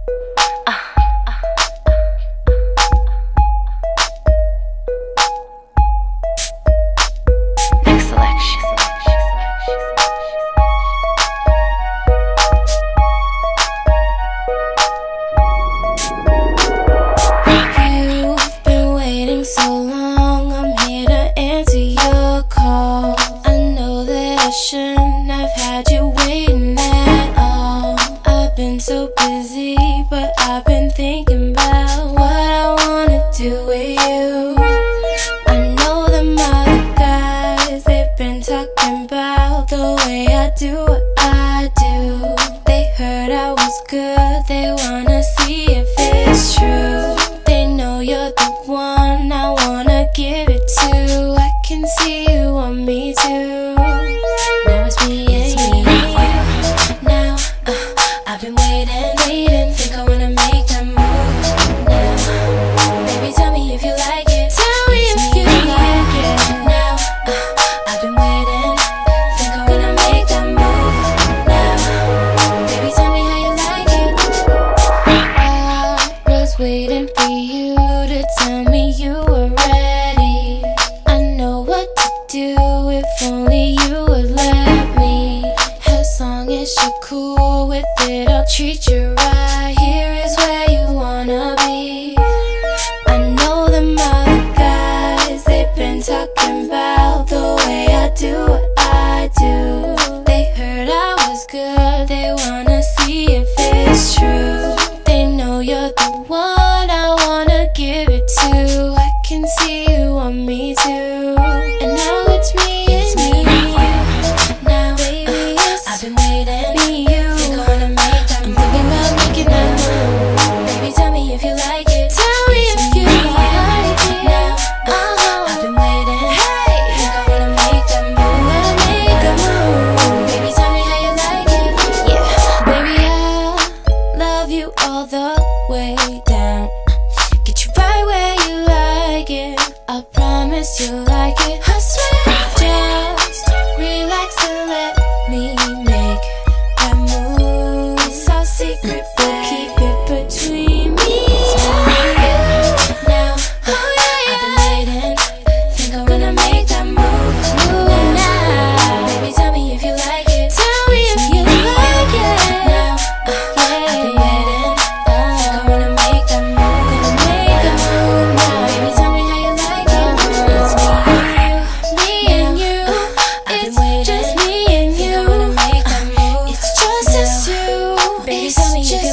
Next selection. You've been waiting so long, I'm here to answer your call. I know that I shouldn't have had you waiting at all. I've been so busy, but I've been thinking about what I wanna do with you. I know them other guys, they've been talking about the way I do what I do. They heard I was good, they wanna see if it's true. They know you're the one I wanna give it to. I can see you want me too. Now it's me and you. Now I've been waiting, think I wanna make that move now. Baby, tell me if you like it. Tell me if you like it. Now I've been waiting, think I wanna make that move now. Baby, tell me how you like it. I was waiting for you to tell me you were ready. I know what to do if only you would let me. As long as you're cool with it, I'll treat you right. Here is where you wanna be. I know them other guys, they've been talking about the way I do what I do. They heard I was good, they wanna see if it's true. They know you're the one I wanna give it to. I can see you want me too. And now it's me and you. Now baby, I've been waiting. Me and you. Think I wanna make that move. I'm thinking about making that move. Baby, tell me if you like it. Tell me if you like it. Now I've been waiting. Hey, think I wanna make that move. Wanna make a move. Baby, tell me how you like it. Yeah, baby, I love you all the way down. Get you right where you like it. I promise you'll like it. I swear, just relax and let me make that move. It's our secret, but keep it between me and you. Now, I've been waiting. Think I'm gonna make that move now. Baby, tell me if you like it. Tell me if you like it. Now, I've been waiting. Think I wanna make that move. Gonna make that move now. Baby, tell me how you like it. It's me and you. It's just me and you. Think I wanna make that move. It's just us two. Baby, tell me if you